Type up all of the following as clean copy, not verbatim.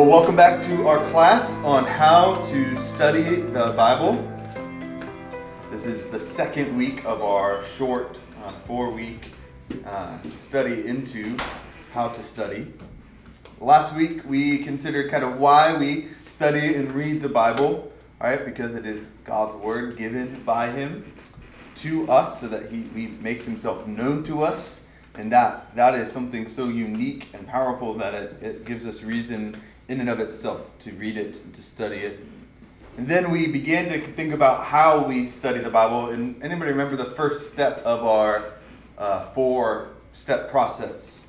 Well, welcome back to our class on how to study the Bible. This is the second week of our short 4-week study into how to study. Last week we considered kind of why we study and read the Bible, all right? Because it is God's word given by Him to us so that He makes Himself known to us. And that is something so unique and powerful that it gives us reason in and of itself to read it and to study it. And then we began to think about how we study the Bible. And anybody remember the first step of our 4-step process?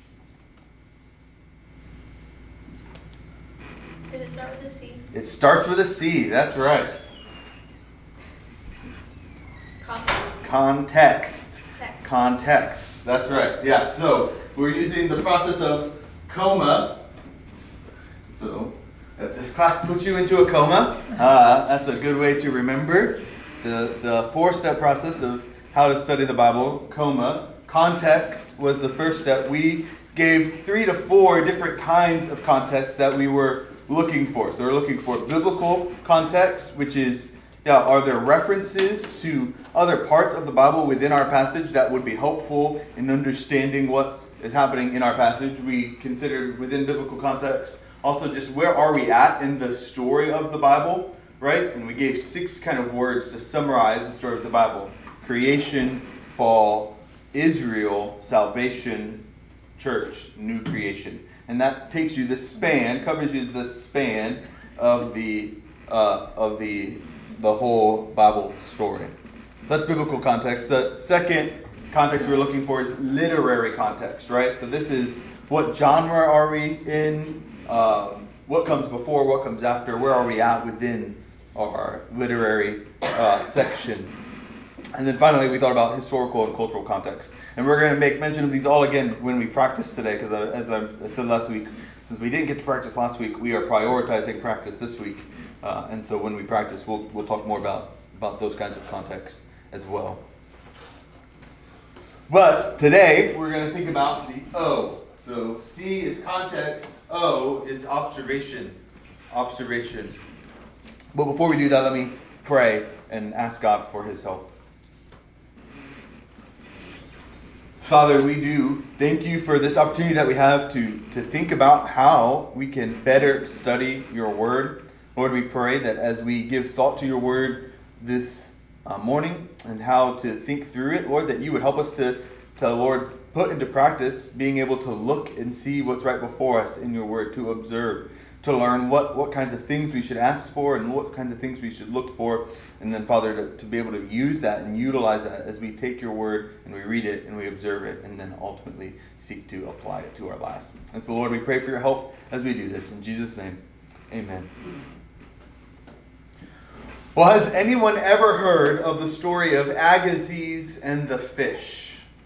Did it start with a C? It starts with a C, that's right. Context. Context, that's right. Yeah, so we're using the process of coma. So if this class puts you into a coma, that's a good way to remember the 4-step process of how to study the Bible. Coma. Context was the first step. We gave 3 to 4 different kinds of context that we were looking for. So we're looking for biblical context, which is, are there references to other parts of the Bible within our passage that would be helpful in understanding what is happening in our passage? We considered within biblical context also just where are we at in the story of the Bible, right? And we gave 6 kind of words to summarize the story of the Bible. Creation, fall, Israel, salvation, church, new creation. And that takes you covers you the span of the whole Bible story. So that's biblical context. The second context we're looking for is literary context, right? So this is what genre are we in? What comes before? What comes after? Where are we at within our literary section? And then finally, we thought about historical and cultural context. And we're going to make mention of these all again when we practice today, because as I said last week, since we didn't get to practice last week, we are prioritizing practice this week. And so when we practice, we'll talk more about those kinds of context as well. But today, we're going to think about the O. So C is context, O is observation. Observation. But before we do that, let me pray and ask God for His help. Father, we do thank you for this opportunity that we have to think about how we can better study your word. Lord, we pray that as we give thought to your word this morning and how to think through it, Lord, that you would help us to Lord, put into practice being able to look and see what's right before us in your word, to observe, to learn what kinds of things we should ask for and what kinds of things we should look for. And then, Father, to be able to use that and utilize that as we take your word and we read it and we observe it and then ultimately seek to apply it to our lives. And so, Lord, we pray for your help as we do this. In Jesus' name, amen. Well, has anyone ever heard of the story of Agassiz and the fish?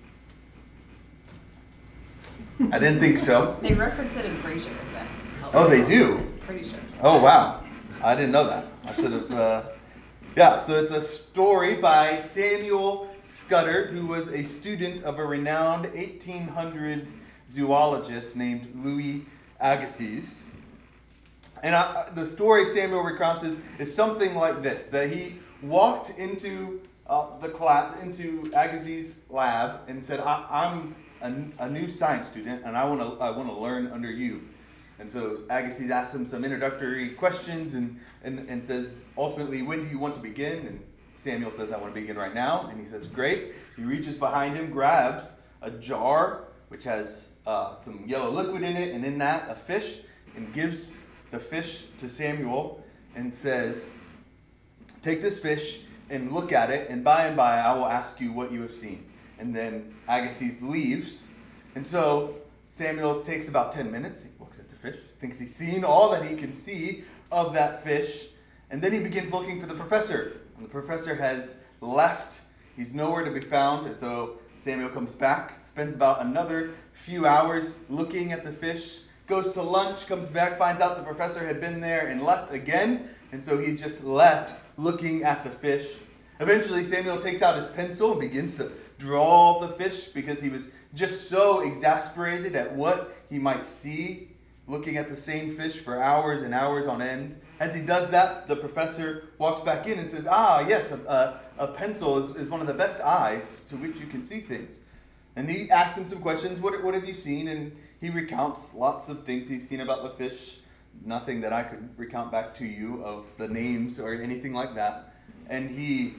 I didn't think so. They reference it in Frasier. Is that helpful? Oh, they do? Pretty sure. Oh, wow. I didn't know that. I should have... so it's a story by Samuel Scudder, who was a student of a renowned 1800s zoologist named Louis Agassiz. And the story Samuel recounts is something like this, that he walked into into Agassiz's lab and said, I'm a new science student, and I want to learn under you. And so Agassiz asks him some introductory questions and says, ultimately, when do you want to begin? And Samuel says, I want to begin right now. And he says, great. He reaches behind him, grabs a jar, which has some yellow liquid in it, and in that, a fish, and gives the fish to Samuel and says, take this fish and look at it, and by I will ask you what you have seen. And then Agassiz leaves. And so Samuel takes about 10 minutes. He looks at the fish, thinks he's seen all that he can see of that fish. And then he begins looking for the professor. And the professor has left. He's nowhere to be found. And so Samuel comes back, spends about another few hours looking at the fish, goes to lunch, comes back, finds out the professor had been there and left again. And so he's just left looking at the fish. Eventually, Samuel takes out his pencil and begins to draw the fish because he was just so exasperated at what he might see looking at the same fish for hours and hours on end. As he does that, the professor walks back in and says, yes, a pencil is one of the best eyes to which you can see things. And he asks him some questions. What have you seen? And he recounts lots of things he's seen about the fish. Nothing that I could recount back to you of the names or anything like that. And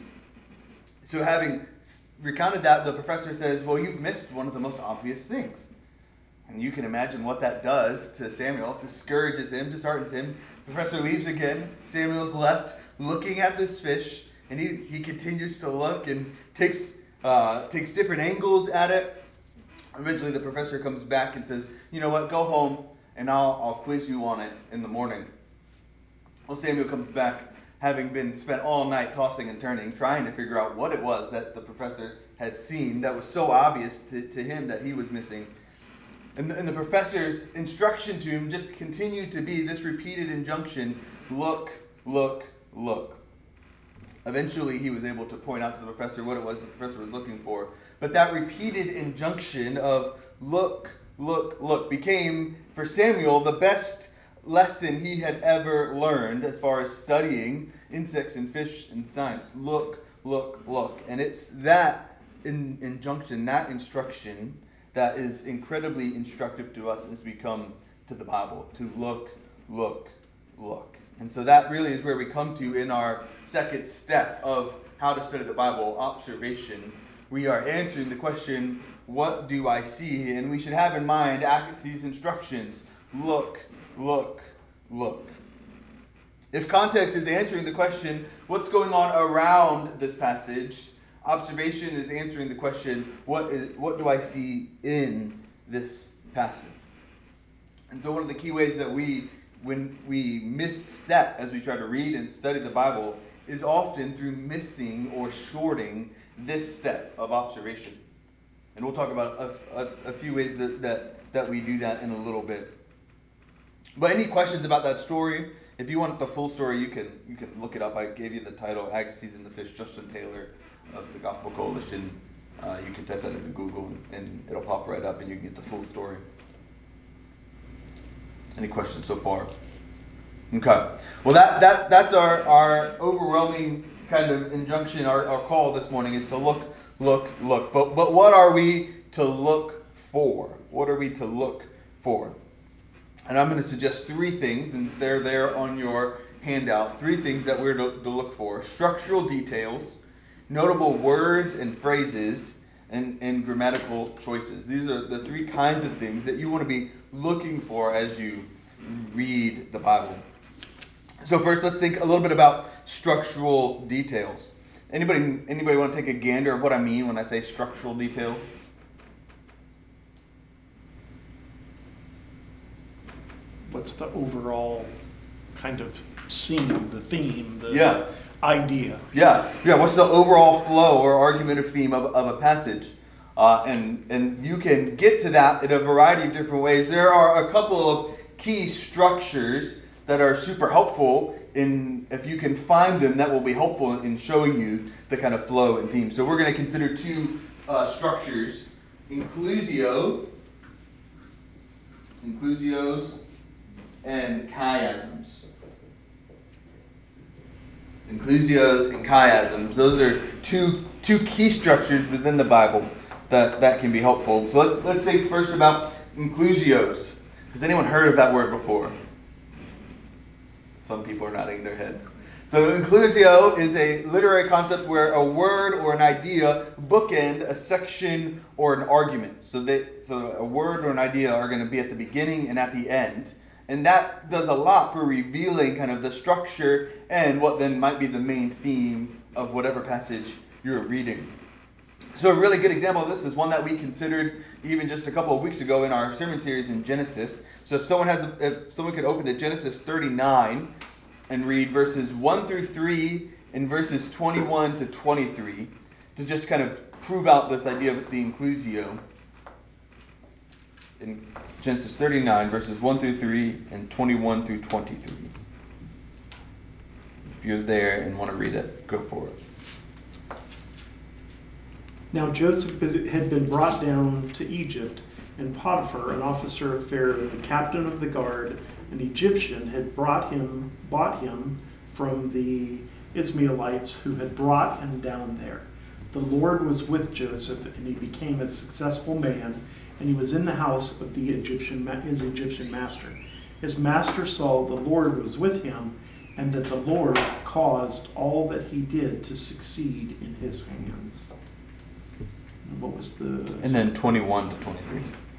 so having recounted that, the professor says, well, you've missed one of the most obvious things. And you can imagine what that does to Samuel. It discourages him, disheartens him. The professor leaves again. Samuel's left looking at this fish, and he continues to look and takes different angles at it. Eventually the professor comes back and says, you know what, go home and I'll quiz you on it in the morning. Well, Samuel comes back having been spent all night tossing and turning, trying to figure out what it was that the professor had seen that was so obvious to him that he was missing. And the professor's instruction to him just continued to be this repeated injunction, look, look, look. Eventually he was able to point out to the professor what it was the professor was looking for. But that repeated injunction of look, look, look became, for Samuel, the best lesson he had ever learned as far as studying insects and fish and science. Look, look, look. And it's that injunction, that instruction, that is incredibly instructive to us as we come to the Bible, to look, look, look. And so that really is where we come to in our second step of how to study the Bible, observation. We are answering the question, what do I see? And we should have in mind these instructions, look, look, look. If context is answering the question, what's going on around this passage, observation is answering the question, what do I see in this passage? And so one of the key ways that when we misstep as we try to read and study the Bible is often through missing or shorting this step of observation. And we'll talk about a few ways that we do that in a little bit. But any questions about that story? If you want the full story, you can look it up. I gave you the title, Agassiz and the Fish, Justin Taylor of the Gospel Coalition. You can type that into Google and it'll pop right up and you can get the full story. Any questions so far? Okay. Well, that's our overwhelming kind of injunction, our call this morning is to look, look, look. But what are we to look for? What are we to look for? And I'm going to suggest three things, and they're there on your handout. Three things that we're to look for. Structural details, notable words and phrases, and grammatical choices. These are the three kinds of things that you want to be looking for as you read the Bible. So first, let's think a little bit about structural details. Anybody want to take a gander of what I mean when I say structural details? What's the overall kind of scene, the theme, the idea? Yeah. What's the overall flow or argumentative theme of a passage? And you can get to that in a variety of different ways. There are a couple of key structures that are super helpful if you can find them, that will be helpful in showing you the kind of flow and theme. So we're going to consider two structures, inclusio, inclusios, and chiasms. Inclusios and chiasms. Those are two key structures within the Bible that can be helpful. So let's think first about inclusios. Has anyone heard of that word before? Some people are nodding their heads. So inclusio is a literary concept where a word or an idea bookend a section or an argument. So a word or an idea are going to be at the beginning and at the end. And that does a lot for revealing kind of the structure and what then might be the main theme of whatever passage you're reading. So a really good example of this is one that we considered even just a couple of weeks ago in our sermon series in Genesis. So if someone could open to Genesis 39 and read verses 1 through 3 and verses 21 to 23 to just kind of prove out this idea of the inclusio. In Genesis 39, verses 1 through 3 and 21 through 23. If you're there and want to read it, go for it. Now Joseph had been brought down to Egypt, And Potiphar, an officer of Pharaoh, the captain of the guard, an Egyptian, had bought him from the Ishmaelites who had brought him down there. The Lord was with Joseph, and he became a successful man, and he was in the house of his Egyptian master. His master saw the Lord was with him, and that the Lord caused all that he did to succeed in his hands. And what was the... And then 21 to 23.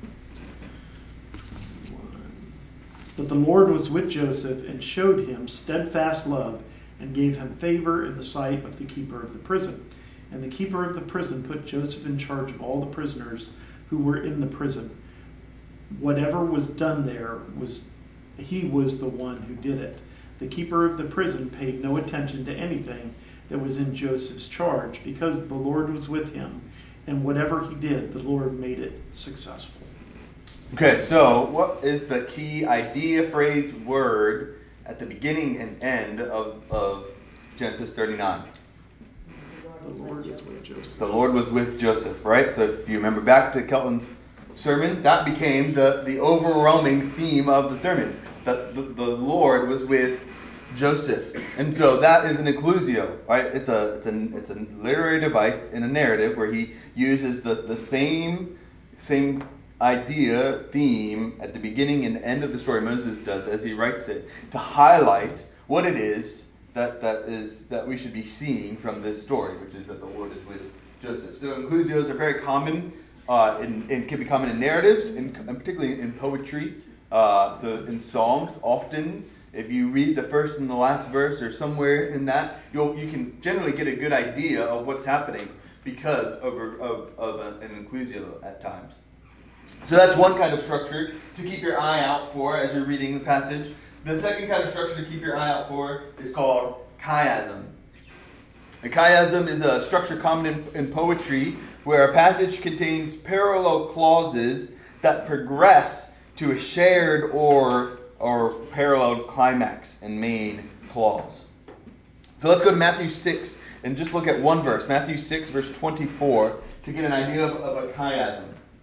But the Lord was with Joseph and showed him steadfast love and gave him favor in the sight of the keeper of the prison. And the keeper of the prison put Joseph in charge of all the prisoners who were in the prison. Whatever was done there, he was the one who did it. The keeper of the prison paid no attention to anything that was in Joseph's charge, because the Lord was with him, and whatever he did, the Lord made it successful. Okay, so what is the key idea, phrase, word at the beginning and end of Genesis 39? The Lord was with Joseph. The Lord was with Joseph, right? So if you remember back to Kelton's sermon, that became the overwhelming theme of the sermon. That the Lord was with Joseph. And so that is an inclusio, right? It's a literary device in a narrative where he uses the same idea, theme at the beginning and end of the story Moses does as he writes it to highlight what it is that we should be seeing from this story, which is that the Lord is with Joseph. So inclusios are very common and can be common in narratives, and particularly in poetry. So in Psalms, often if you read the first and the last verse or somewhere in that, you can generally get a good idea of what's happening because of an inclusio at times. So that's one kind of structure to keep your eye out for as you're reading the passage. The second kind of structure to keep your eye out for is called chiasm. A chiasm is a structure common in poetry where a passage contains parallel clauses that progress to a shared or paralleled climax and main clause. So let's go to Matthew 6 and just look at one verse, Matthew 6, verse 24, to get an idea of a chiasm.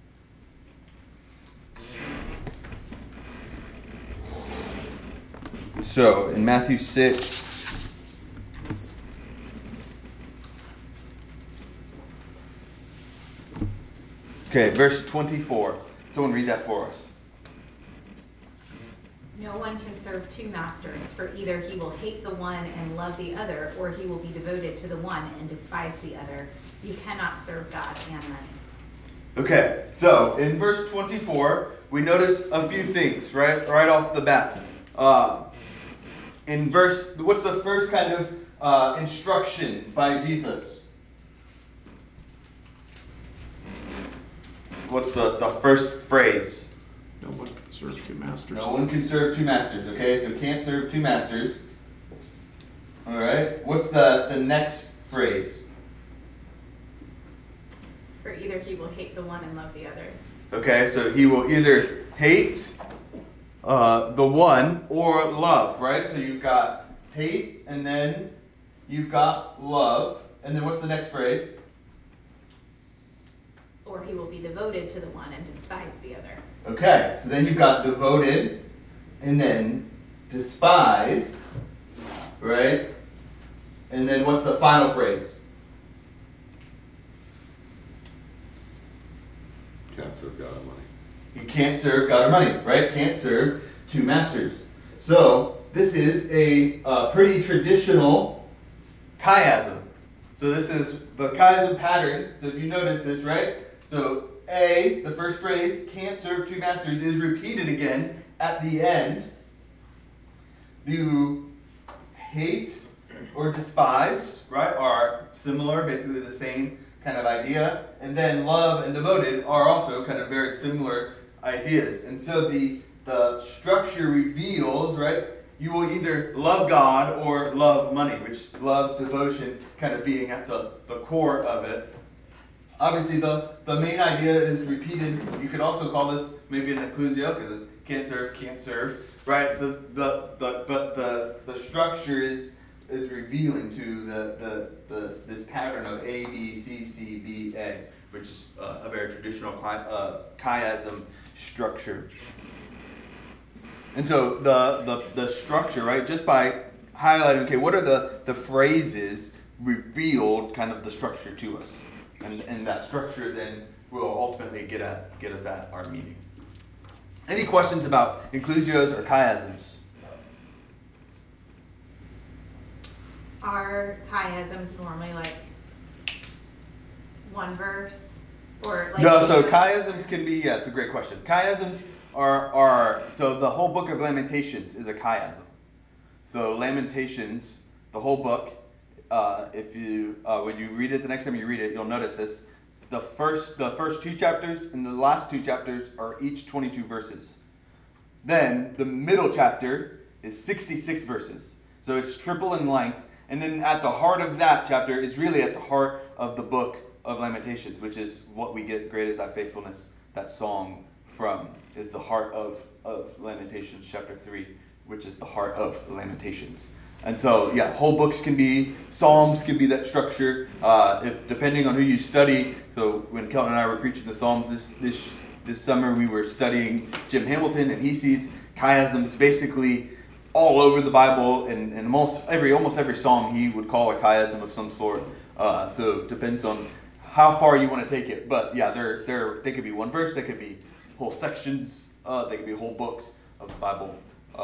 So, in Matthew 6, okay, verse 24. Someone read that for us. No one can serve two masters, for either he will hate the one and love the other, or he will be devoted to the one and despise the other. You cannot serve God and money. Okay, so in verse 24, we notice a few things right off the bat. What's the first kind of instruction by Jesus? What's the first phrase? No one can serve two masters. No one can serve two masters, okay? So can't serve two masters. All right. What's the next phrase? For either he will hate the one and love the other. Okay, so he will either hate the one or love, right? So you've got hate, and then you've got love, and then what's the next phrase? Or he will be devoted to the one and despise the other. Okay, so then you've got devoted, and then despised, right? And then what's the final phrase? Can't serve God or money. You can't serve God or money, right? Can't serve two masters. So this is a pretty traditional chiasm. So this is the chiasm pattern. So if you notice this, right? So A, the first phrase, can't serve two masters, is repeated again at the end. You hate or despised, right, are similar, basically the same kind of idea. And then love and devoted are also kind of very similar ideas. And so the structure reveals, right, you will either love God or love money, which love, devotion kind of being at the core of it. Obviously, the main idea is repeated. You could also call this maybe an inclusio, because it can't serve, right? So the structure is is revealing to this pattern of A, B, C, C, B, A, which is a very traditional chiasm structure. And so the structure, right, just by highlighting, okay, what are the phrases revealed kind of the structure to us? And that structure then will ultimately get us at our meaning. Any questions about inclusios or chiasms? Are chiasms normally like one verse? Or like No, so chiasms can be, yeah, it's a great question. Chiasms are so the whole book of Lamentations is a chiasm. So Lamentations, the whole book, if you when you read it the next time you read it, you'll notice this. The first two chapters and the last two chapters are each 22 verses. Then the middle chapter is 66 verses. So it's triple in length. And then at the heart of that chapter is really at the heart of the book of Lamentations, which is what we get Great Is Thy Faithfulness, that song from. Is the heart of Lamentations chapter 3, which is the heart of Lamentations. And so, yeah, whole books can be, Psalms can be that structure, depending on who you study. So when Kelton and I were preaching the Psalms this summer, we were studying Jim Hamilton, and he sees chiasms basically all over the Bible, and almost every Psalm he would call a chiasm of some sort. So it depends on how far you want to take it. But yeah, they could be one verse, they could be whole sections, they could be whole books of the Bible.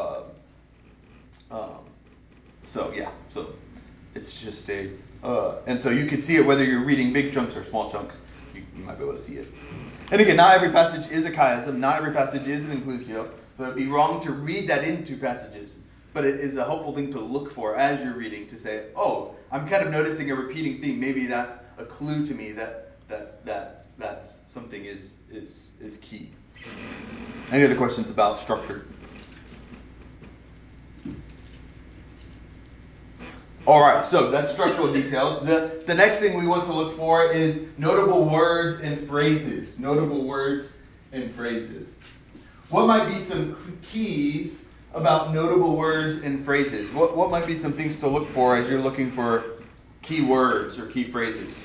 So it's just and so you can see it whether you're reading big chunks or small chunks. You might be able to see it. And again, not every passage is a chiasm. Not every passage is an inclusio. So it'd be wrong to read that into passages. But it is a helpful thing to look for as you're reading to say, oh, I'm kind of noticing a repeating theme. Maybe that's a clue to me that's something is key. Any other questions about structure? All right, so that's structural details. The next thing we want to look for is notable words and phrases. Notable words and phrases. What might be some keys about notable words and phrases? What might be some things to look for as you're looking for key words or key phrases?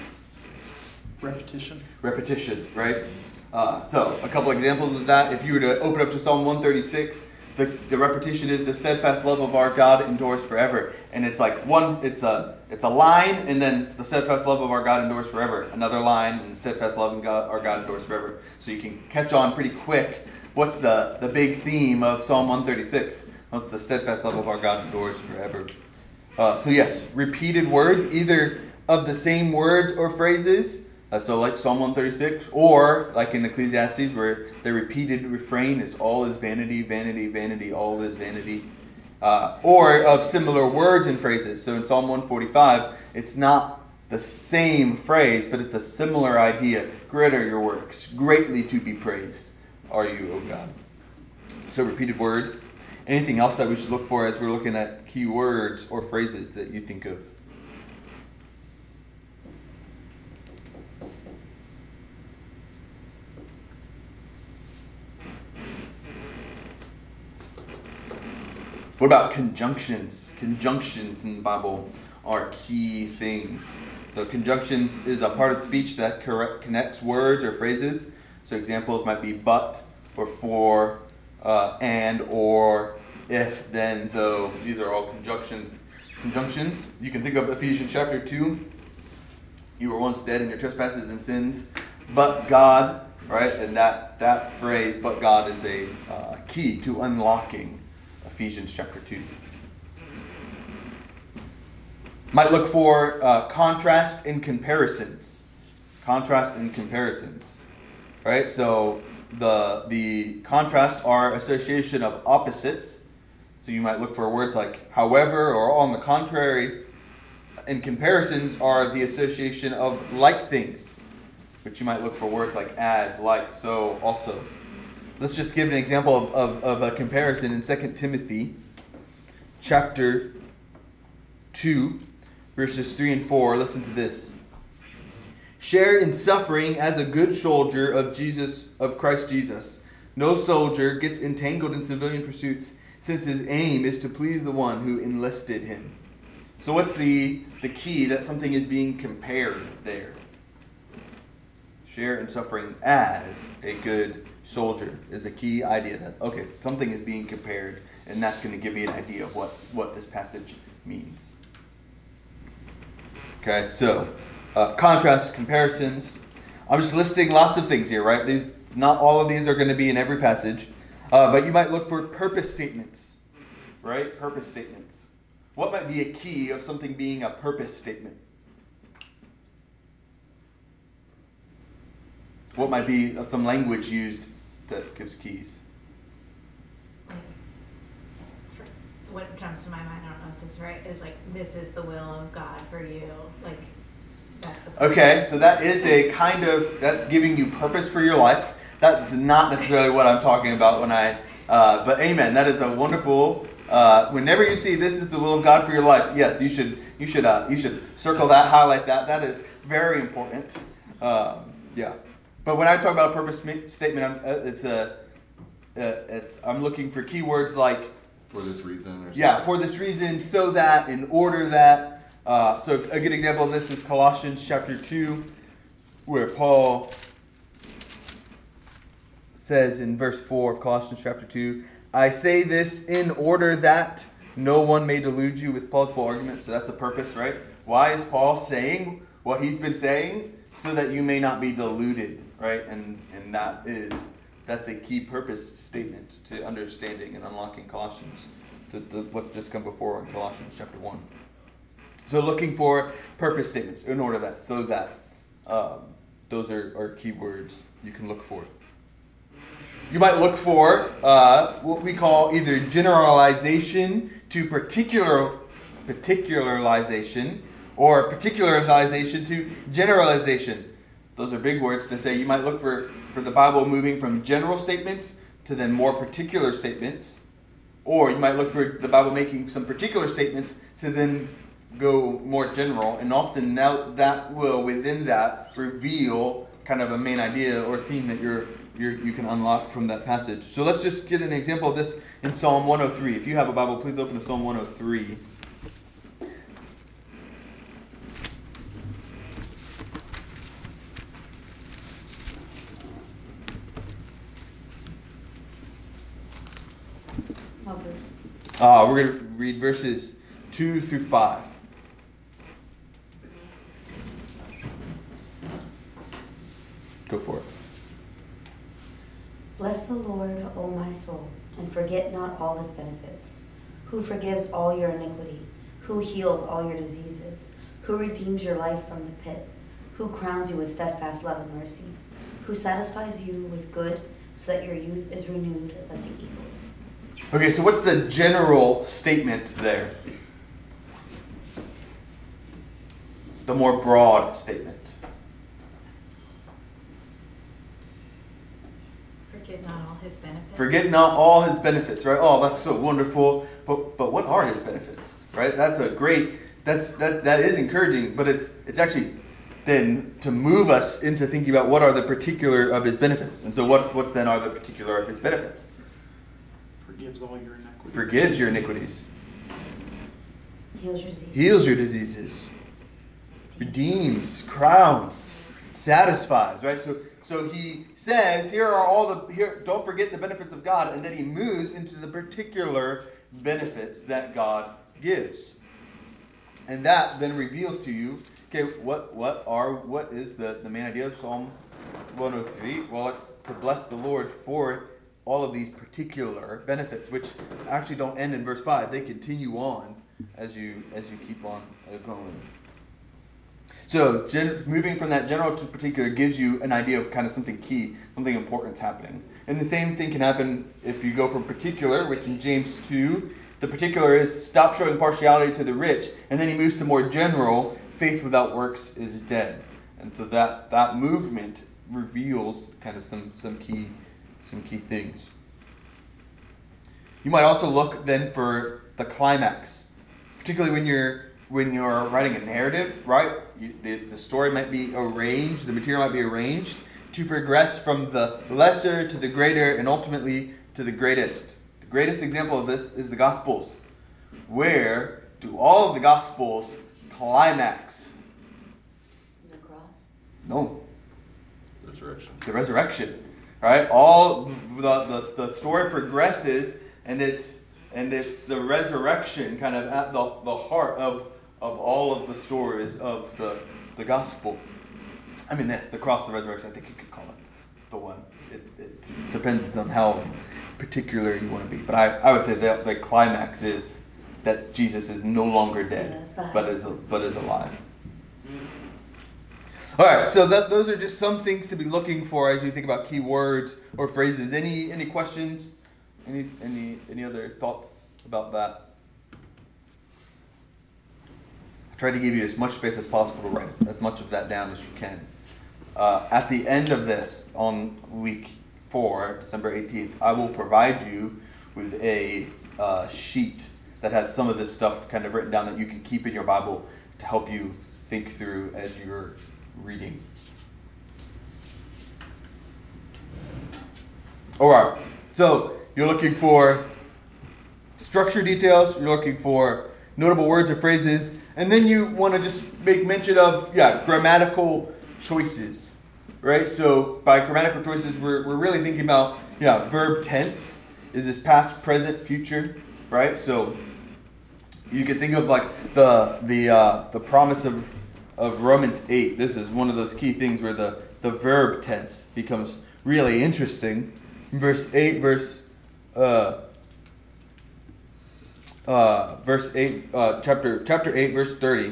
Repetition, right? So a couple examples of that. If you were to open up to Psalm 136, the repetition is the steadfast love of our God endures forever. And it's like it's a line, and then the steadfast love of our God endures forever. Another line, and the steadfast love of our God endures forever. So you can catch on pretty quick. What's the big theme of Psalm 136? Well, it's the steadfast love of our God endures forever. So yes, repeated words, either of the same words or phrases. So like Psalm 136, or like in Ecclesiastes, where the repeated refrain is all is vanity, vanity, vanity, all is vanity. Or of similar words and phrases. So in Psalm 145, it's not the same phrase, but it's a similar idea. Great are your works, greatly to be praised are you, O God. So repeated words. Anything else that we should look for as we're looking at key words or phrases that you think of? What about conjunctions? Conjunctions in the Bible are key things. So conjunctions is a part of speech that connects words or phrases. So examples might be but, or for, and, or, if, then, though. These are all conjunctions. You can think of Ephesians chapter 2. You were once dead in your trespasses and sins, but God, right? And that phrase, but God, is a key to unlocking Ephesians chapter 2. Might look for contrast and comparisons. Contrast and comparisons. Right? So the contrast are association of opposites. So you might look for words like however or on the contrary. And comparisons are the association of like things. But you might look for words like as, like, so, also. Let's just give an example of a comparison in 2 Timothy chapter 2, verses 3 and 4. Listen to this. Share in suffering as a good soldier of Christ Jesus. No soldier gets entangled in civilian pursuits, since his aim is to please the one who enlisted him. So what's the key that something is being compared there? Share in suffering as a good soldier is a key idea that, okay, something is being compared, and that's going to give me an idea of what this passage means. Okay, so contrasts, comparisons. I'm just listing lots of things here, right? Not all of these are going to be in every passage, but you might look for purpose statements, right? Purpose statements. What might be a key of something being a purpose statement? What might be some language used that gives keys? What comes to my mind, I don't know if this is right, is like, this is the will of God for you. Like, that's the purpose. Okay, so that is that's giving you purpose for your life. That's not necessarily what I'm talking about but amen. That is a wonderful, whenever you see this is the will of God for your life, yes, you should circle that, highlight that. That is very important. Yeah. But when I talk about a purpose statement, I'm looking for keywords like for this reason. Or something. Yeah, for this reason, so that, in order that. So a good example of this is Colossians chapter 2, where Paul says in verse 4 of Colossians chapter 2, I say this in order that no one may delude you with plausible arguments. So that's the purpose, right? Why is Paul saying what he's been saying? So that you may not be deluded, right? And that's a key purpose statement to understanding and unlocking Colossians, what's just come before in Colossians chapter 1. So looking for purpose statements in order that, so that those are key words you can look for. You might look for what we call either generalization to particularization, or particularization to generalization. Those are big words to say. You might look for the Bible moving from general statements to then more particular statements. Or you might look for the Bible making some particular statements to then go more general. And often that will, within that, reveal kind of a main idea or theme that you can unlock from that passage. So let's just get an example of this in Psalm 103. If you have a Bible, please open to Psalm 103. We're going to read verses 2 through 5. Go for it. Bless the Lord, O my soul, and forget not all his benefits, who forgives all your iniquity, who heals all your diseases, who redeems your life from the pit, who crowns you with steadfast love and mercy, who satisfies you with good, so that your youth is renewed like the eagles. Okay, so what's the general statement there? The more broad statement. Forget not all his benefits. Forget not all his benefits, right? Oh, that's so wonderful. But what are his benefits, right? That's a great. That is encouraging. But it's actually then to move us into thinking about what are the particular of his benefits. And so what then are the particular of his benefits? Forgives all your iniquities. Forgives your iniquities. Heals your diseases. Heals your diseases. Redeems, crowns, satisfies, right? So he says, here, don't forget the benefits of God, and then he moves into the particular benefits that God gives. And that then reveals to you, okay, what is the main idea of Psalm 103? Well, it's to bless the Lord for all of these particular benefits, which actually don't end in verse 5. They continue on as you keep on going. So moving from that general to particular gives you an idea of kind of something key, something important happening. And the same thing can happen if you go from particular, which in James 2, the particular is stop showing partiality to the rich, and then he moves to more general, faith without works is dead. And so that movement reveals kind of some key things. You might also look then for the climax, particularly when you're writing a narrative, right? The story might be arranged, the material might be arranged to progress from the lesser to the greater and ultimately to the greatest. The greatest example of this is the Gospels, where do all of the Gospels climax? The cross. No, Resurrection. the resurrection. Right? All the story progresses, and it's the resurrection kind of at the heart of all of the stories of the gospel. I mean, that's the cross, the resurrection. I think you could call it the one. It depends on how particular you want to be. But I would say the climax is that Jesus is no longer dead, but is alive. All right, so those are just some things to be looking for as you think about key words or phrases. Any questions? Any other thoughts about that? I tried to give you as much space as possible to write as much of that down as you can. At the end of this, on week 4, December 18th, I will provide you with a sheet that has some of this stuff kind of written down that you can keep in your Bible to help you think through as you're reading. All right, so you're looking for structure details, you're looking for notable words or phrases, and then you want to just make mention of, grammatical choices, right? So by grammatical choices, we're really thinking about, verb tense. Is this past, present, future, right? So you can think of like the promise of Romans 8. This is one of those key things where the verb tense becomes really interesting. Verse 8, chapter 8, verse 30,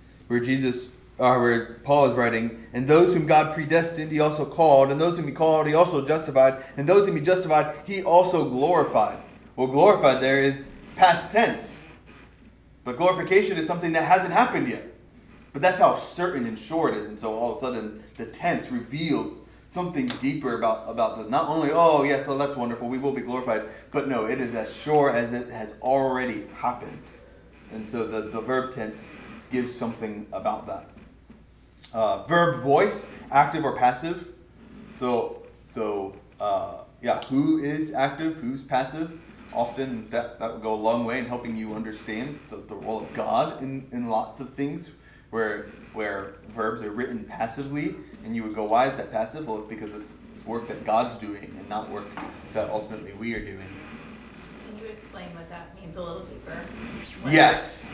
where Paul is writing, and those whom God predestined, he also called, and those whom he called, he also justified, and those whom he justified, he also glorified. Well, glorified there is past tense, but glorification is something that hasn't happened yet. But that's how certain and sure it is, and so all of a sudden the tense reveals something deeper about the not only, oh yes, well that's wonderful, we will be glorified, but no, it is as sure as it has already happened. And so the verb tense gives something about that. Verb voice, active or passive. So who is active, who's passive? Often that would go a long way in helping you understand the role of God in lots of things where verbs are written passively, and you would go, why is that passive? Well, it's because it's work that God's doing and not work that ultimately we are doing. Can you explain what that means a little deeper? Yes.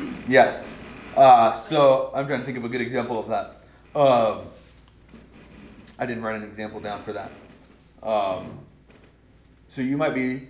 So I'm trying to think of a good example of that. I didn't write an example down for that. So you might be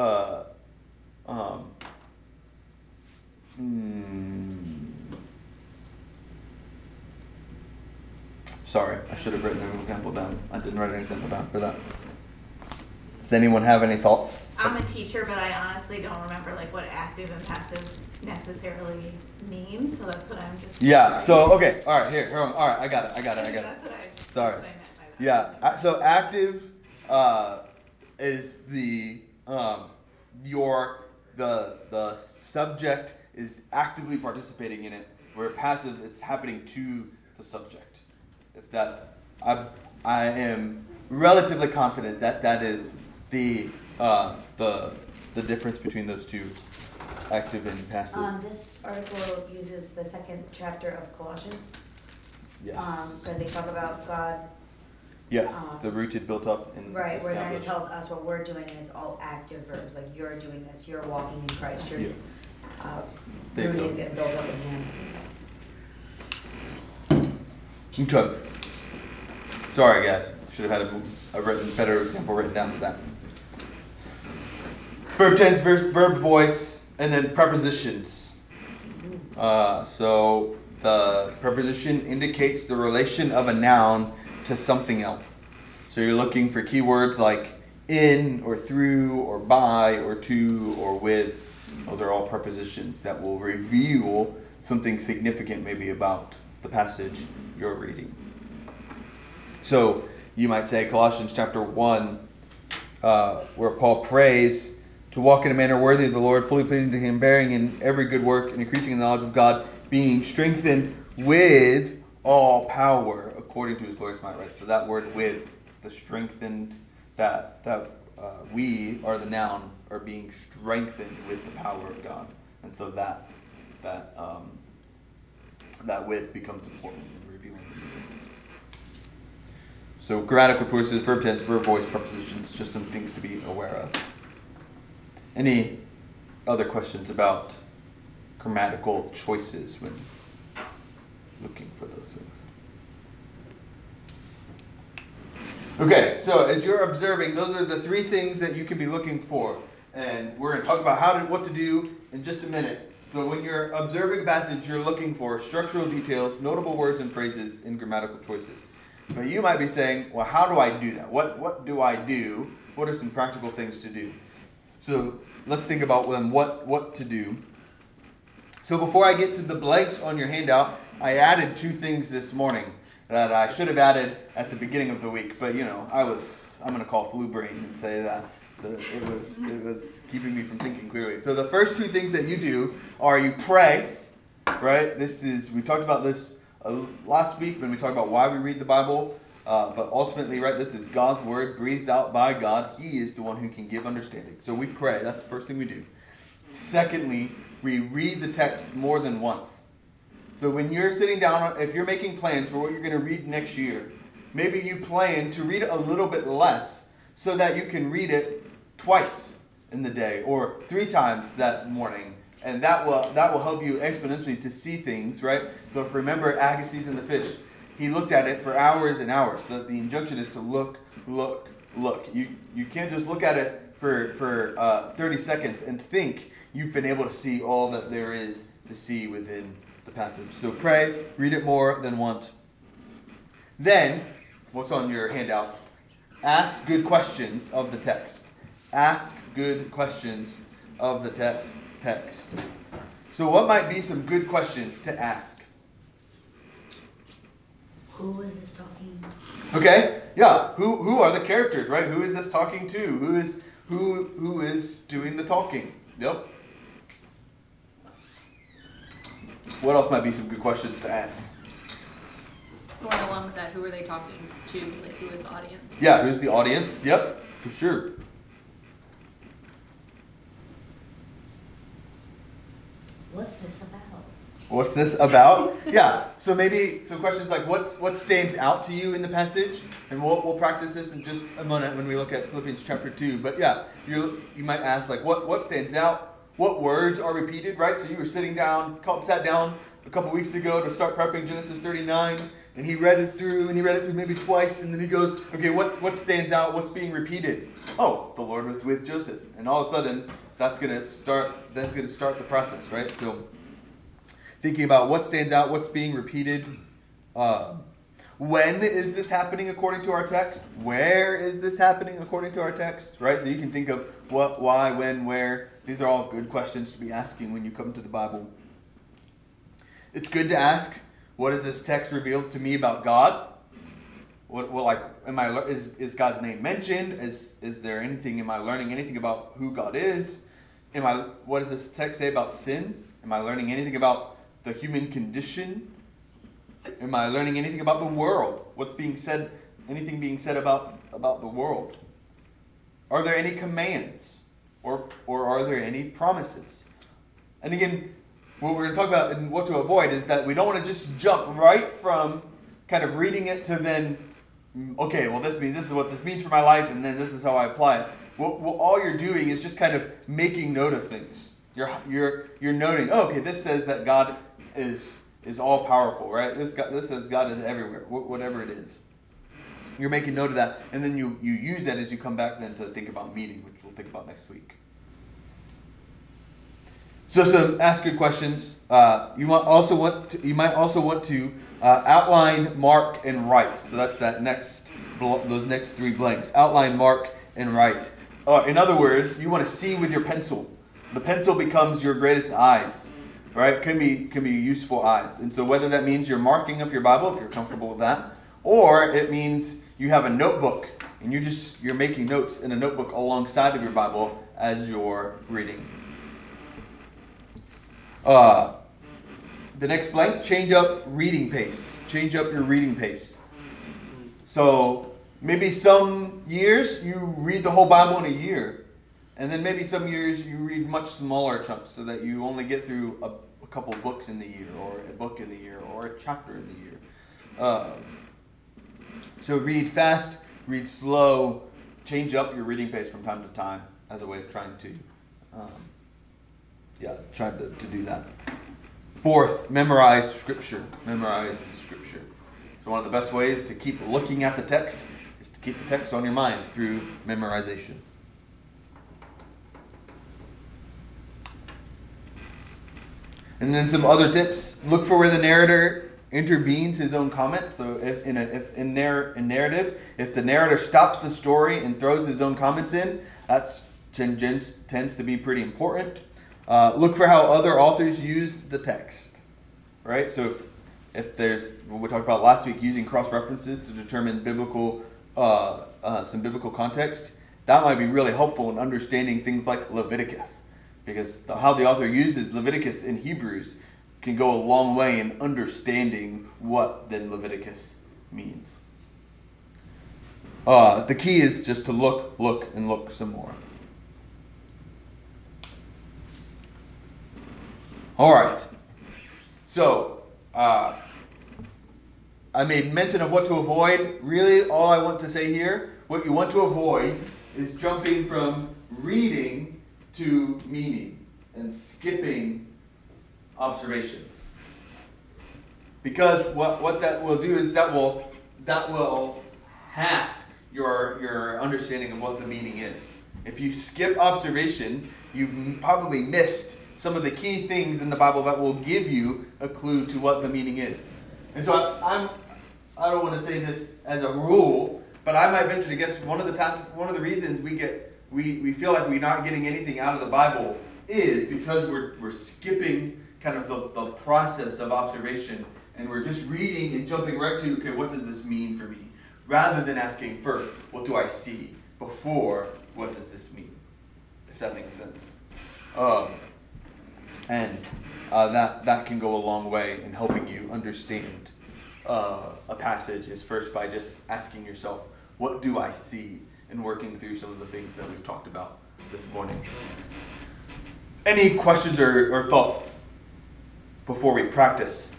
sorry, I should have written an example down. I didn't write an example down for that. Does anyone have any thoughts? I'm a teacher, but I honestly don't remember what active and passive necessarily means, so that's what I'm just... Yeah, so, okay, all right, here, all right, I got it. That's what I Sorry. meant by that. Yeah, so active is the subject is actively participating in it, where passive, it's happening to the subject. If that, I am relatively confident that is the difference between those two, active and passive. This article uses the second chapter of Colossians. Yes. Because they talk about God. Yes, the rooted, built up, and Right, where then it established. tells us what we're doing, and it's all active verbs, like you're doing this, you're walking in Christ, you're There you go. rooted and built up in Him. Okay. Sorry, guys. Should have had a better example written down for that. Verb tense, verb voice, and then prepositions. So the preposition indicates the relation of a noun to something else. So you're looking for keywords like in, or through, or by, or to, or with. Those are all prepositions that will reveal something significant maybe about the passage you're reading. So you might say Colossians chapter 1, where Paul prays to walk in a manner worthy of the Lord, fully pleasing to Him, bearing in every good work and increasing in the knowledge of God, being strengthened with all power according to His glorious might. Right. So that word "with," the strengthened, that we are the noun, are being strengthened with the power of God, and so that that width becomes important in revealing the meaning. So grammatical choices, verb tense, verb voice, prepositions, just some things to be aware of. Any other questions about grammatical choices when looking for those things? Okay, so as you're observing, those are the three things that you can be looking for. And we're going to talk about what to do in just a minute. So when you're observing a passage, you're looking for structural details, notable words and phrases in grammatical choices. But you might be saying, well, how do I do that? What do I do? What are some practical things to do? So let's think about what to do. So before I get to the blanks on your handout, I added two things this morning that I should have added at the beginning of the week. But I'm going to call flu brain and say that it was keeping me from thinking clearly. So the first two things that you do are you pray, right? We talked about this last week when we talked about why we read the Bible. But ultimately, right, this is God's word breathed out by God. He is the one who can give understanding. So we pray. That's the first thing we do. Secondly, we read the text more than once. So when you're sitting down, if you're making plans for what you're going to read next year, maybe you plan to read it a little bit less so that you can read it twice in the day or 3 times that morning. And that will help you exponentially to see things, right? So if remember Agassiz and the fish, he looked at it for hours and hours. The injunction is to look. You can't just look at it for 30 seconds and think you've been able to see all that there is to see within the passage. So pray, read it more than once. Then, what's on your handout? Ask good questions of the text. Ask good questions of the text. So what might be some good questions to ask? Who is this talking? Okay, yeah. Who are the characters, right? Who is this talking to? Who is doing the talking? Yep. What else might be some good questions to ask? Going along with that, who are they talking to? Like, who is the audience? Yeah, who's the audience? Yep, for sure. What's this about? What's this about? Yeah, so maybe some questions like what stands out to you in the passage? And we'll practice this in just a moment when we look at Philippians chapter 2. But yeah, you might ask like what stands out? What words are repeated, right? So you were sat down a couple weeks ago to start prepping Genesis 39, and he read it through maybe twice, and then he goes, okay, what stands out? What's being repeated? Oh, the Lord was with Joseph. And all of a sudden, that's going to start the process, right? So thinking about what stands out, what's being repeated. When is this happening according to our text? Where is this happening according to our text? Right? So you can think of what, why, when, where. These are all good questions to be asking when you come to the Bible. It's good to ask, what does this text reveal to me about God? Is God's name mentioned? Is there anything? Am I learning anything about who God is? What does this text say about sin? Am I learning anything about the human condition? Am I learning anything about the world? What's being said? Anything being said about the world? Are there any commands? Or are there any promises? And again, what we're going to talk about and what to avoid is that we don't want to just jump right from kind of reading it to then, okay, well this is what this means for my life, and then this is how I apply it. All you're doing is just kind of making note of things. You're noting, oh, okay, this says that God is all powerful, right? This says God is everywhere, whatever it is. You're making note of that, and then you use that as you come back then to think about meaning, which we'll think about next week. So ask good questions. You might also want to outline, mark, and write. So that's those next 3 blanks. Outline, mark, and write. In other words, you want to see with your pencil. The pencil becomes your greatest eyes, right? Can be useful eyes. And so whether that means you're marking up your Bible if you're comfortable with that, or it means you have a notebook and you're making notes in a notebook alongside of your Bible as you're reading. The next blank, change up reading pace. Change up your reading pace. So maybe some years you read the whole Bible in a year. And then maybe some years you read much smaller chunks so that you only get through a couple books in the year, or a book in the year, or a chapter in the year. So read fast, read slow, change up your reading pace from time to time as a way of trying to do that. Fourth, memorize Scripture. Memorize Scripture. So one of the best ways to keep looking at the text is to keep the text on your mind through memorization. And then some other tips. Look for where the narrator intervenes his own comment. So if in narrative, if the narrator stops the story and throws his own comments in, that tends to be pretty important. Look for how other authors use the text, right? So if there's what we talked about last week, using cross-references to determine some biblical context, that might be really helpful in understanding things like Leviticus, because how the author uses Leviticus in Hebrews can go a long way in understanding what then Leviticus means. The key is just to look, and look some more. All right. So, I made mention of what to avoid. Really, all I want to say here, what you want to avoid is jumping from reading to meaning and skipping observation. Because what that will do is that will half your understanding of what the meaning is. If you skip observation, you've probably missed some of the key things in the Bible that will give you a clue to what the meaning is. And so I don't want to say this as a rule, but I might venture to guess one of the reasons we feel like we're not getting anything out of the Bible is because we're skipping kind of the process of observation, and we're just reading and jumping right to, okay, what does this mean for me? Rather than asking first, what do I see? Before, what does this mean? If that makes sense. That can go a long way in helping you understand a passage is first by just asking yourself, what do I see? And working through some of the things that we've talked about this morning. Any questions or thoughts before we practice?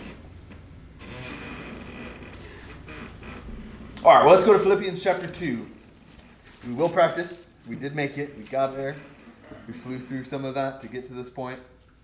All right, well, let's go to Philippians chapter 2. We will practice. We did make it. We got there. We flew through some of that to get to this point.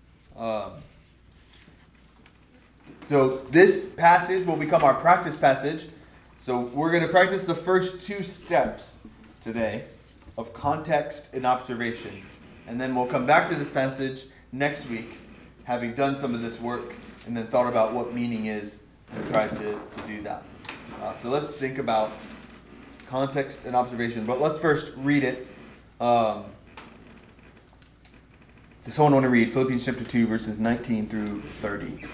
So this passage will become our practice passage. So we're going to practice the first two steps today of context and observation. And then we'll come back to this passage next week, having done some of this work and then thought about what meaning is and tried to do that. So let's think about context and observation. But let's first read it. Does someone want to read Philippians chapter 2, verses 19 through 30?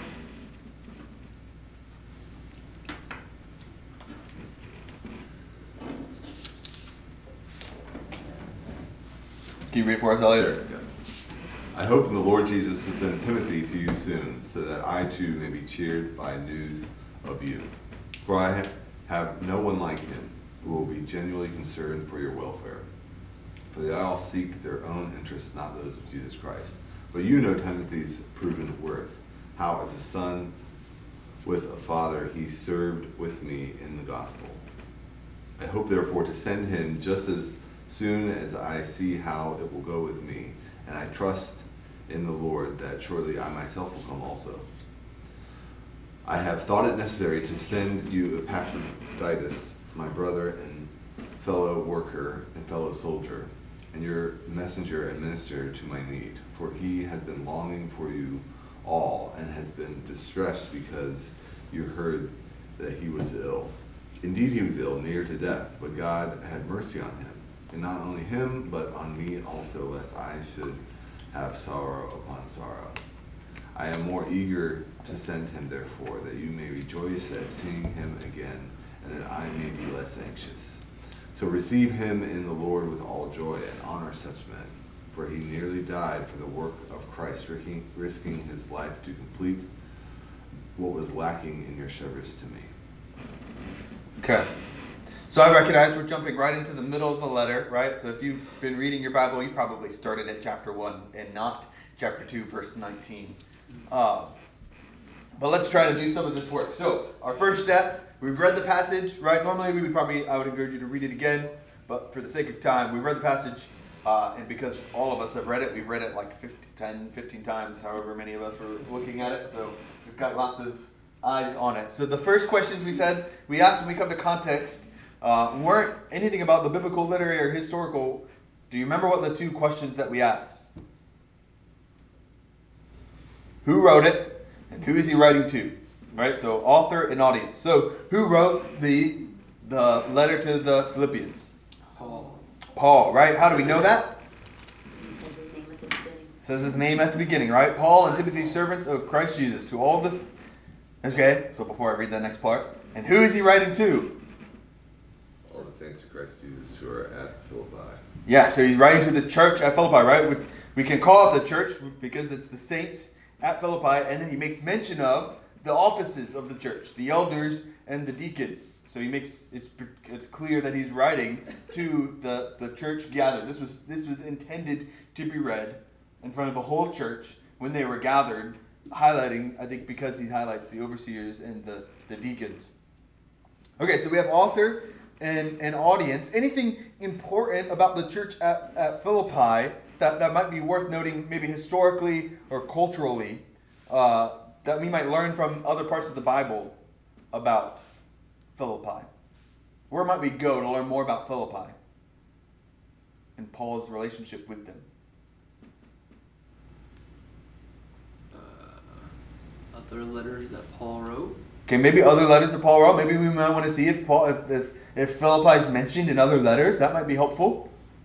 Can you read it for us, Elliot? Sure, yeah. I hope in the Lord Jesus to send Timothy to you soon, so that I too may be cheered by news of you. For I have no one like him who will be genuinely concerned for your welfare. For they all seek their own interests, not those of Jesus Christ. But you know Timothy's proven worth, how as a son with a father he served with me in the gospel. I hope therefore to send him just as soon as I see how it will go with me, and I trust in the Lord that shortly I myself will come also. I have thought it necessary to send you Epaphroditus, my brother and fellow worker and fellow soldier, and your messenger and minister to my need, for he has been longing for you all and has been distressed because you heard that he was ill. Indeed, he was ill, near to death, but God had mercy on him, and not only him, but on me also, lest I should have sorrow upon sorrow. I am more eager to send him, therefore, that you may rejoice at seeing him again, and that I may be less anxious. So receive him in the Lord with all joy and honor such men, for he nearly died for the work of Christ, risking his life to complete what was lacking in your service to me. Okay. So I recognize we're jumping right into the middle of the letter, right? So if you've been reading your Bible, you probably started at chapter 1 and not chapter 2, verse 19. But let's try to do some of this work. So our first step, we've read the passage, right? Normally I would encourage you to read it again, but for the sake of time, we've read the passage, and because all of us have read it, we've read it like 15 times, however many of us were looking at it, so we've got lots of eyes on it. So the first questions we asked when we come to context, weren't anything about the biblical, literary, or historical. Do you remember what the two questions that we asked? Who wrote it? And who is he writing to? Right? So author and audience. So who wrote the letter to the Philippians? Paul, right? How do we know that? It says his name at the beginning. It says his name at the beginning, right? Paul and Timothy, servants of Christ Jesus. To all this. Okay, so before I read that next part. And who is he writing to? All the saints of Christ Jesus who are at Philippi. Yeah, so he's writing to the church at Philippi, right? Which we can call it the church because it's the saints at Philippi, and then he makes mention of the offices of the church, the elders and the deacons. So it's clear that he's writing to the church gathered. This was intended to be read in front of the whole church when they were gathered, highlighting, I think, because he highlights the overseers and the deacons. Okay, so we have author and audience. Anything important about the church at Philippi that might be worth noting, maybe historically or culturally, that we might learn from other parts of the Bible about Philippi? Where might we go to learn more about Philippi and Paul's relationship with them? Other letters that Paul wrote. Okay, maybe other letters that Paul wrote. Maybe we might want to see if Philippi is mentioned in other letters. That might be helpful.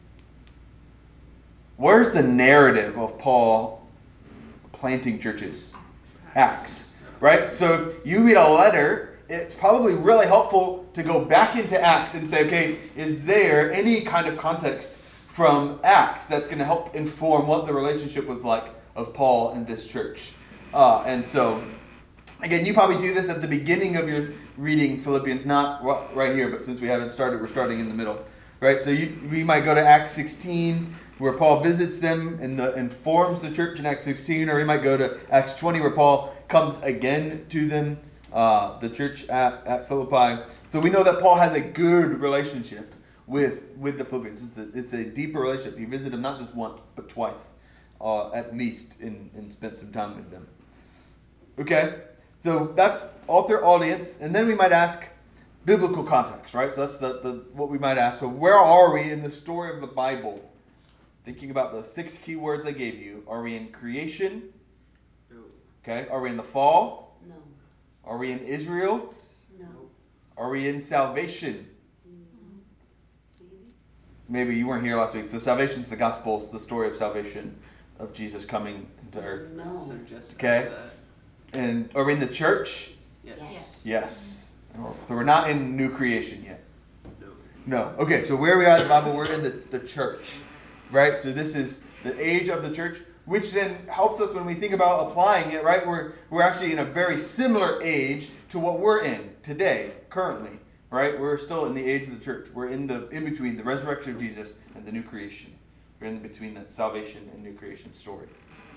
Where's the narrative of Paul planting churches? Acts, right? So if you read a letter, it's probably really helpful to go back into Acts and say, okay, is there any kind of context from Acts that's going to help inform what the relationship was like of Paul and this church? And so, again, you probably do this at the beginning of your reading Philippians, not right here, but since we haven't started, we're starting in the middle, right? So we might go to Acts 16, where Paul visits them and forms the church in Acts 16, or we might go to Acts 20, where Paul comes again to them, the church at Philippi. So we know that Paul has a good relationship with the Philippians. It's a deeper relationship. He visited them not just once, but twice, at least, and spent some time with them. Okay, so that's author, audience, and then we might ask biblical context, right? So that's what we might ask. So where are we in the story of the Bible? Thinking about those 6 key words I gave you. Are we in creation? No. Okay. Are we in the fall? No. Are we in Israel? No. Are we in salvation? Maybe. Maybe you weren't here last week. So salvation is the gospel. It's the story of salvation of Jesus coming into earth. No. So just Okay. that. And are we in the church? Yes. Yes. Yes. So we're not in new creation yet. No. No. Okay, so where we are in the Bible, we're in the church, right? So this is the age of the church, which then helps us when we think about applying it, right? We're actually in a very similar age to what we're in today, currently, right? We're still in the age of the church. We're in between the resurrection of Jesus and the new creation. We're in between that salvation and new creation story.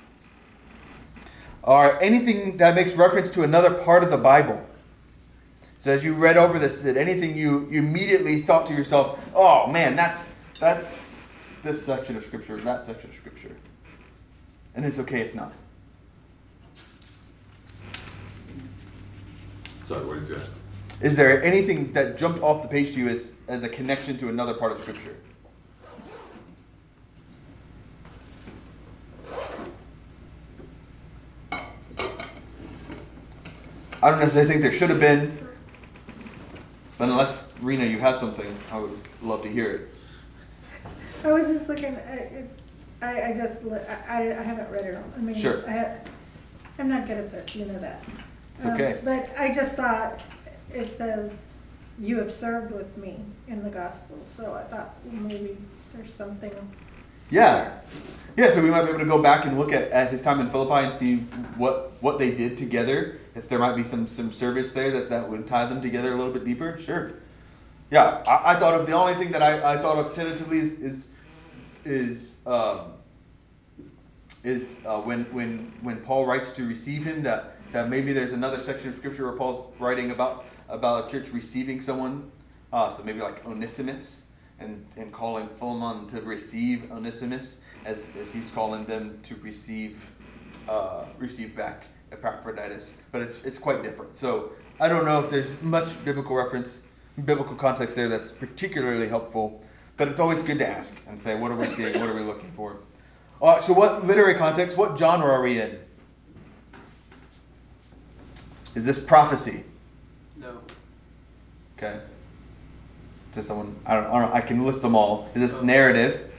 All right, anything that makes reference to another part of the Bible. So as you read over this, did anything you immediately thought to yourself, oh man, that's this section of Scripture, that section of Scripture. And it's okay if not. Sorry, what did you ask? Is there anything that jumped off the page to you as a connection to another part of Scripture? I don't necessarily think there should have been, but unless, Rena, you have something, I would love to hear it. I was just looking at it. I haven't read it all. I mean, Sure. I'm not good at this, you know that. It's okay. But I just thought it says, you have served with me in the gospel. So I thought maybe there's something. Yeah. Yeah, so we might be able to go back and look at his time in Philippi and see what they did together. If there might be some service there that would tie them together a little bit deeper. Sure. Yeah, I thought of the only thing that I thought of tentatively is is when Paul writes to receive him, that maybe there's another section of scripture where Paul's writing about a church receiving someone, so maybe like Onesimus, and calling Philemon to receive Onesimus as he's calling them to receive back Epaphroditus. But it's quite different. So I don't know if there's much biblical context there that's particularly helpful, but it's always good to ask and say, what are we seeing? What are we looking for? So what literary context, what genre are we in? Is this prophecy? No. Okay. To someone, I don't know, I can list them all. Is this narrative?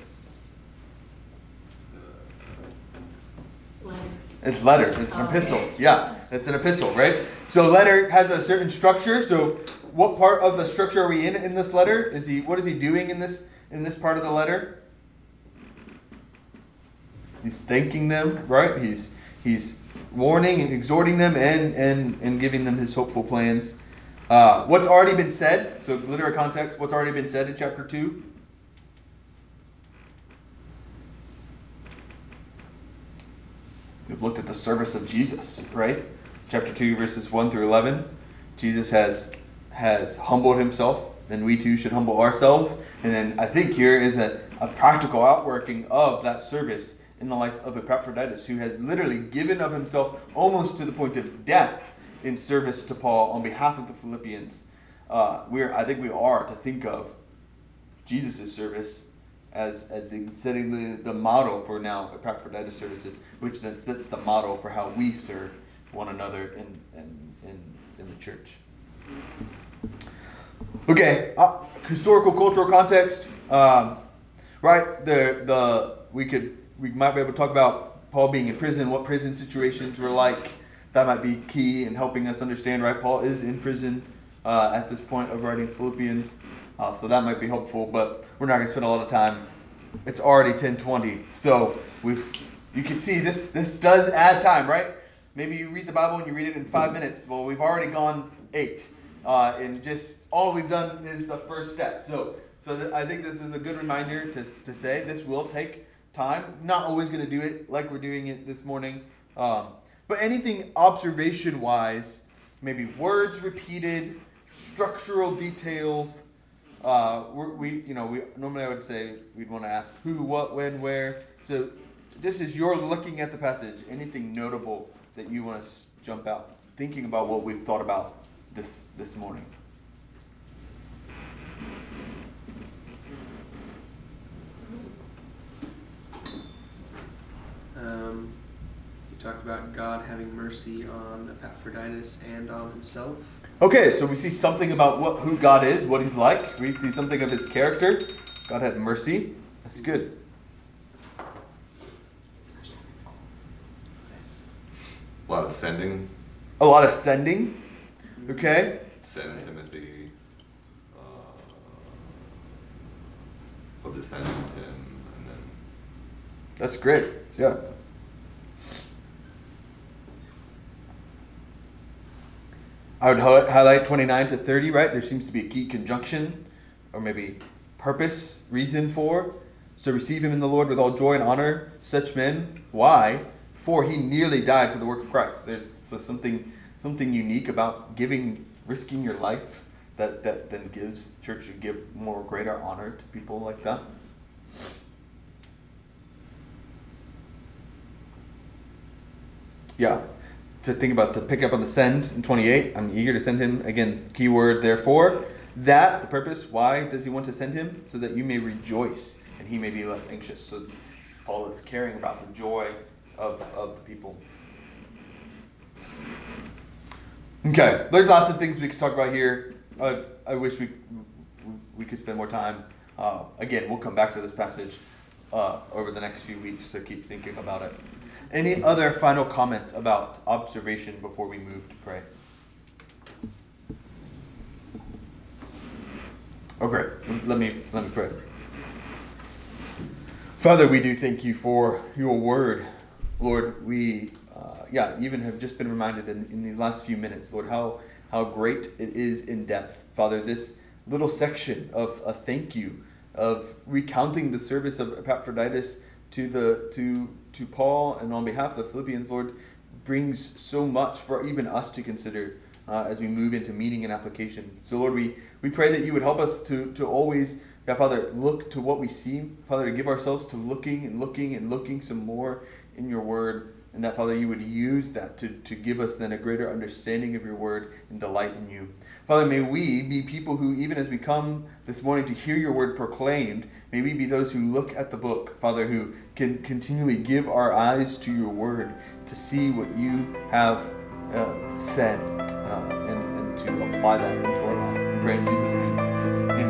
Letters. It's letters. It's an Okay. epistle. Yeah, it's an epistle, right? So letter has a certain structure. So what part of the structure are we in this letter? What is he doing in this part of the letter? He's thanking them, right? He's warning and exhorting them and giving them his hopeful plans. What's already been said? So literary context. What's already been said in chapter 2? We've looked at the service of Jesus, right? Chapter 2, verses 1 through 11. Jesus has humbled himself, and we too should humble ourselves. And then I think here is a practical outworking of that service in the life of Epaphroditus, who has literally given of himself almost to the point of death in service to Paul on behalf of the Philippians. I think we are to think of Jesus' service as setting the model for now Epaphroditus services, which then sets the model for how we serve one another in the church. Okay, historical cultural context, right? We might be able to talk about Paul being in prison, what prison situations were like. That might be key in helping us understand, right? Paul is in prison at this point of writing Philippians, so that might be helpful, but we're not going to spend a lot of time. It's already 10:20, so you can see this does add time, right? Maybe you read the Bible and you read it in 5 minutes. Well, we've already gone 8, and just all we've done is the first step. So I think this is a good reminder to say this will take time. Not always going to do it like we're doing it this morning. But anything observation-wise, maybe words repeated, structural details. We normally I would say we'd want to ask who, what, when, where. So just as you're looking at the passage, anything notable that you want to jump out, thinking about what we've thought about this morning. You talked about God having mercy on Epaphroditus and on himself. Okay, so we see something about who God is, what he's like. We see something of his character. God had mercy. That's good. A lot of sending. A lot of sending. Okay. Send Timothy. Of the sending Tim, and then. That's great. Yeah. I would highlight 29 to 30, right? There seems to be a key conjunction, or maybe purpose, reason for. So receive him in the Lord with all joy and honor, such men. Why? For he nearly died for the work of Christ. There's something unique about risking your life that then gives church should give more greater honor to people like that. Yeah. To think about the pick up on the send in 28. I'm eager to send him. Again, keyword therefore. That, the purpose, why does he want to send him? So that you may rejoice and he may be less anxious. So Paul is caring about the joy of the people. Okay, there's lots of things we could talk about here. I wish we could spend more time. Again, we'll come back to this passage over the next few weeks, so keep thinking about it. Any other final comments about observation before we move to pray? Okay, let me pray. Father, we do thank you for your word. Lord, we even have just been reminded in these last few minutes, Lord, how great it is in depth. Father, this little section of a thank you, of recounting the service of Epaphroditus to Paul and on behalf of the Philippians, Lord, brings so much for even us to consider as we move into meaning and application. So Lord, we pray that you would help us to always, God, Father, look to what we see. Father, to give ourselves to looking and looking and looking some more in your word. And that, Father, you would use that to give us then a greater understanding of your word and delight in you. Father, may we be people who, even as we come this morning to hear your word proclaimed, may we be those who look at the book, Father, who can continually give our eyes to your word to see what you have said and to apply that into our lives. We pray in Jesus' name. Amen.